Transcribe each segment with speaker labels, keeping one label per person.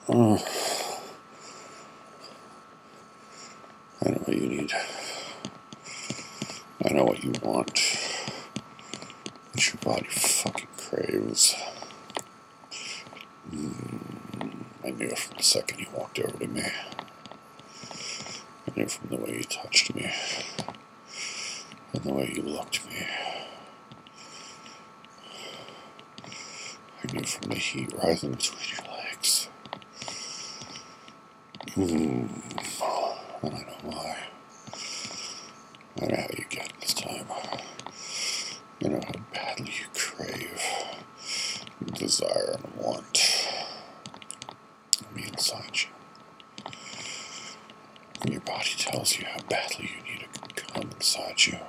Speaker 1: Oh, I know what you need. I know what you want. What your body fucking craves. I knew it from the second you walked over to me. I knew from the way you touched me. And the way you looked at me. I knew from the heat rising between your legs. And I know why. I know how you get this time. I know how badly you crave, desire, and want me inside you. And your body tells you how badly you need to come inside you.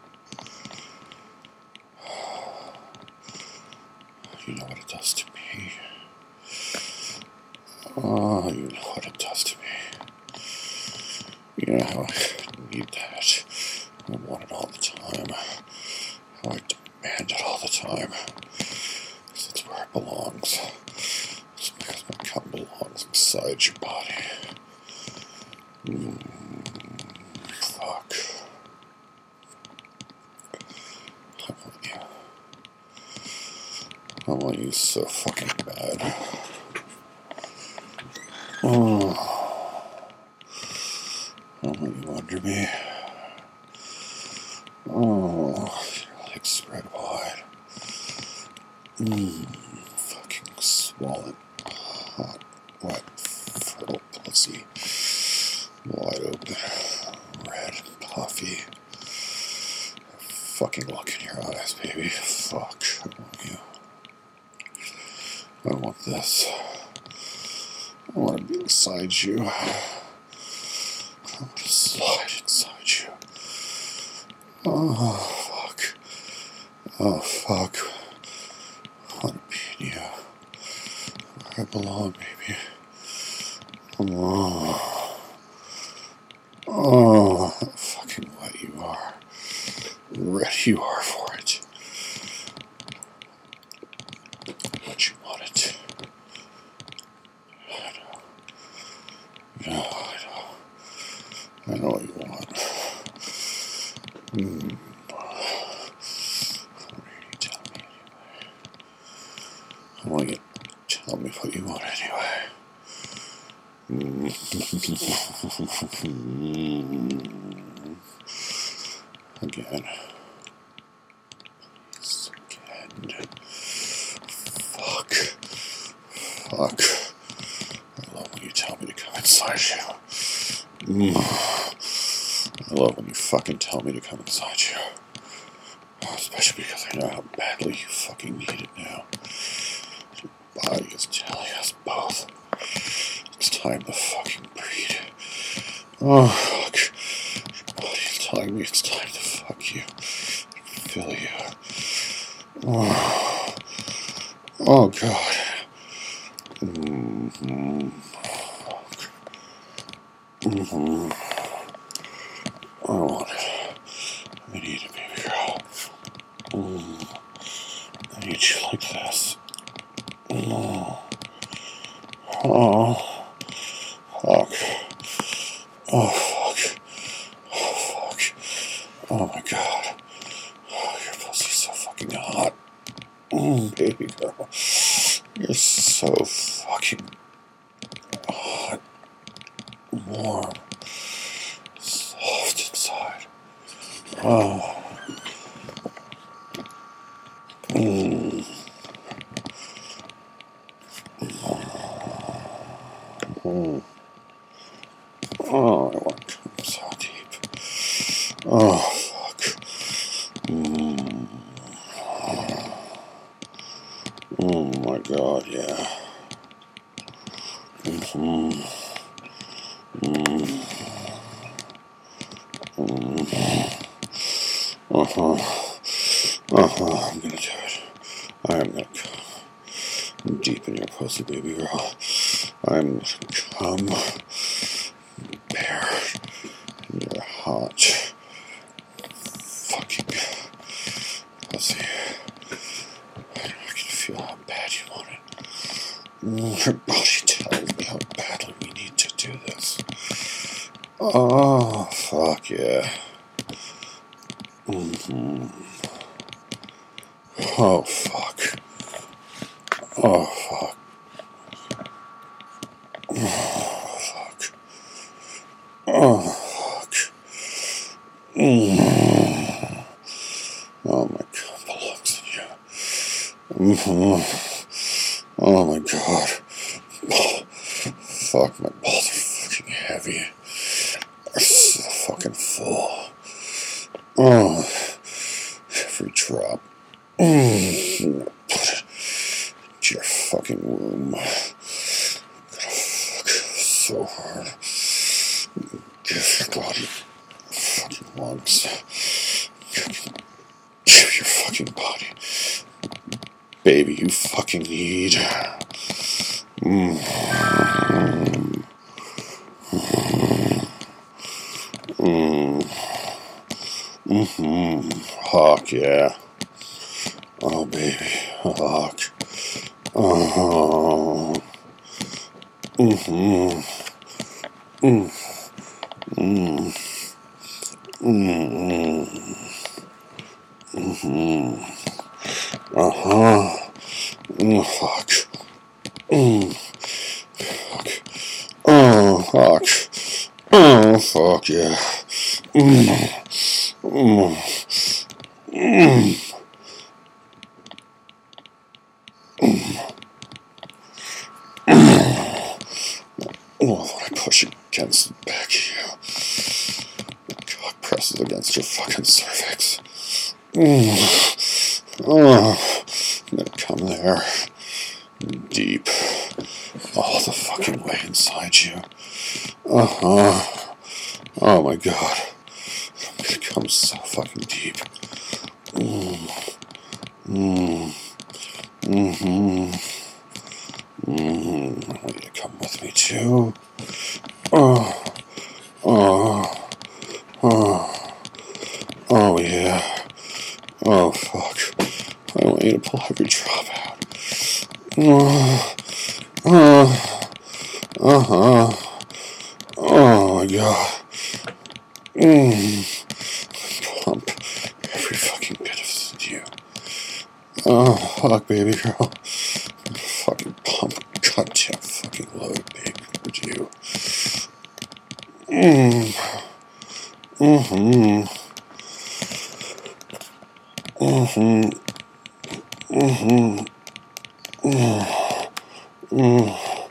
Speaker 1: You know what it does to me. Oh, you know what it does to me. You know how I need that. I want it all the time. How I demand it all the time. Because it's where it belongs. It's because my cum belongs inside your body. Fuck. I want you. I want you so fucking bad. Oh. I want you under me. Oh, your legs spread wide. Fucking swollen, hot, wet, fertile pussy. Wide open, red, puffy. Fucking look in your eyes, baby. Fuck, I want you. I want this. I want to be inside you. I want to slide inside you. Oh, fuck. Oh, fuck. I want to be in you. Where I belong, baby. Oh, how fucking wet you are. Ready you are for it. But you want it. I know. I know what you want. What are you telling me anyway? I want you to tell me what you want anyway. Again. Please, again. Fuck. I love when you tell me to come inside you. I love when you fucking tell me to come inside you. Especially because I know how badly you fucking need it now. Your body is telling us both. It's time to fucking breed. Oh, fuck. Your body is telling me it's time to fuck you. Fill you. Oh God. I want it. I need it, baby girl. I need you like this. Oh, fuck. Oh, fuck. Oh, my God. Oh, your pussy's so fucking hot. Baby girl. You're so fucking hot. Warm. Soft inside. Oh. Oh, I want to come so deep. Oh, fuck. Oh, my God, yeah. I'm gonna do it. I'm gonna come deep in your pussy, baby girl. I'm gonna come bare in your hot fucking pussy. I can feel how bad you want it. Your body tells me how Oh, fuck yeah. Mm-hmm. Oh, fuck. Oh, fuck. Oh, fuck. Oh, fuck. Mm. Oh, my God. Belongs in you. Mm-hmm. Oh, my God. Fuck, my balls are fucking heavy. They're so fucking full. Oh, every drop. Put it into your fucking womb. Gotta fuck so hard. Give your body fucking lungs. Give your fucking body. Baby, you fucking need. Mm. Mm. Mm-hmm. Hawk, yeah. Oh, baby. Hawk. Oh. Mm-hmm. Mm. Mm. Mm. Mm-hmm. Uh-huh. Mm, fuck. Mm. Fuck. Oh, fuck. Oh, fuck, yeah. Mm. Mm. Mm. Oh, when I push against the back of you. God presses against your fucking cervix. Oh, I'm gonna come there. Deep. All the fucking way inside you. Uh-huh. Oh my God. I'm gonna come so fucking deep. Mm-hmm. Will you come with me too? Oh, oh, oh, oh yeah. Oh fuck. I want you to pull every drop out. Uh-huh. Oh my God. Pump every fucking bit of you. Oh fuck, baby girl. Fucking pump goddamn fucking load, baby, with you. Mm-hmm. Mm-hmm. Mm-hmm. Mm-hmm.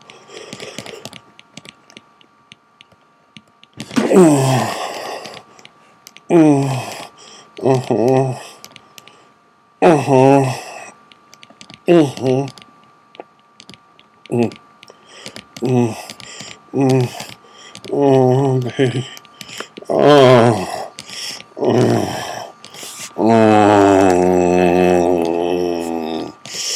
Speaker 1: Uh-huh. Uh-huh. Uh-huh. Oh, baby. Oh. Oh. Oh.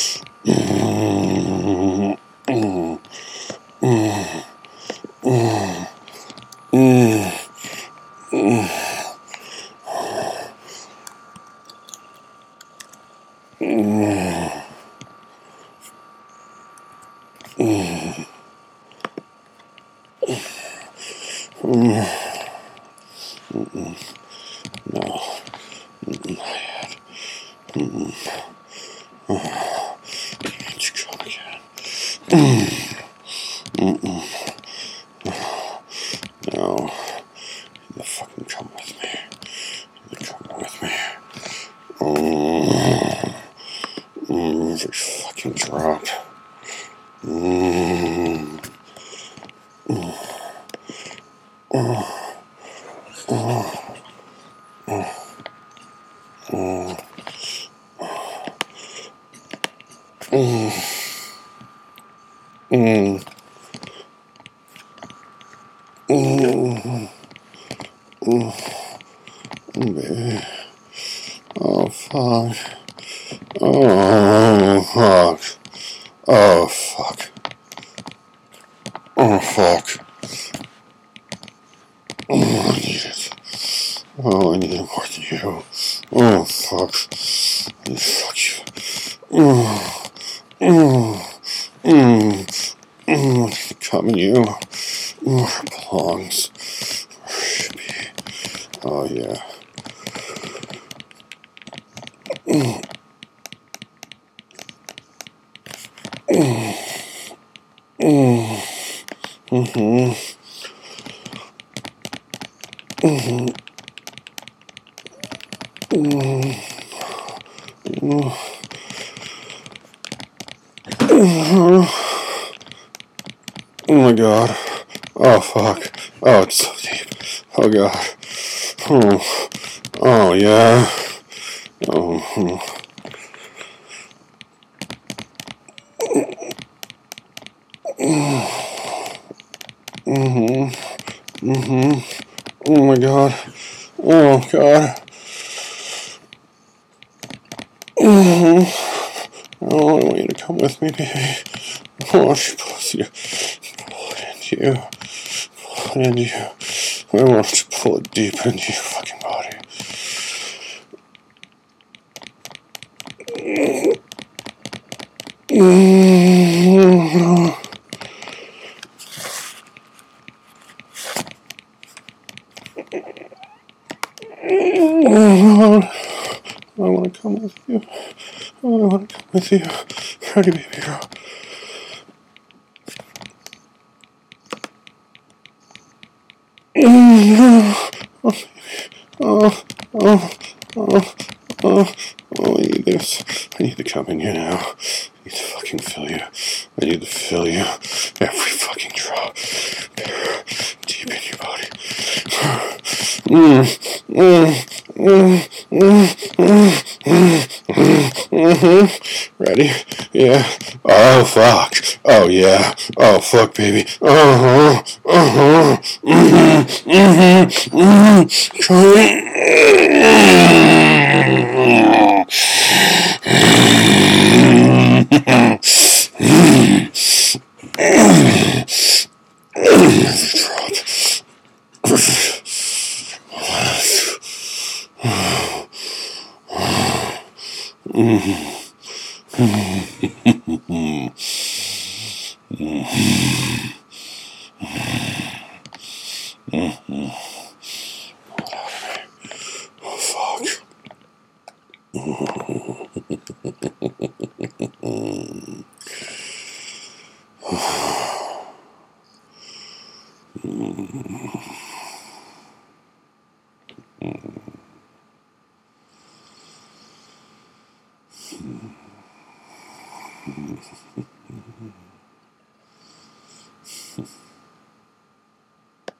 Speaker 1: No. Can't you come again? No. You fucking come with me. You come with me. Every fucking drop. Baby. Oh, fuck. Oh, fuck. Oh, fuck. Oh, fuck. Oh, I need it. Oh, I need it more than you. Oh, fuck. Fuck you. Oh, oh, oh, oh, come in you. Where it belongs. Where Oh, yeah. Oh my god. Oh fuck. Oh, it's so deep. Oh god. Oh, oh yeah. Oh. Oh my god. Oh god. Oh, I want you to come with me, baby. Oh, she pulls you. Pull it into you. Pull it into you. I want to pull it deep into your fucking body. I want to come with you. Oh, I want to come with you. Ready, baby girl. Oh, oh, oh, oh, oh, I need this. I need to come in here now. I need to fucking fill you. I need to fill you. Every fucking drop. Deep in your body. Ready? Yeah. Oh, fuck. Oh, yeah. Oh, fuck, baby. Uh-huh. Uh-huh. Oh, fuck.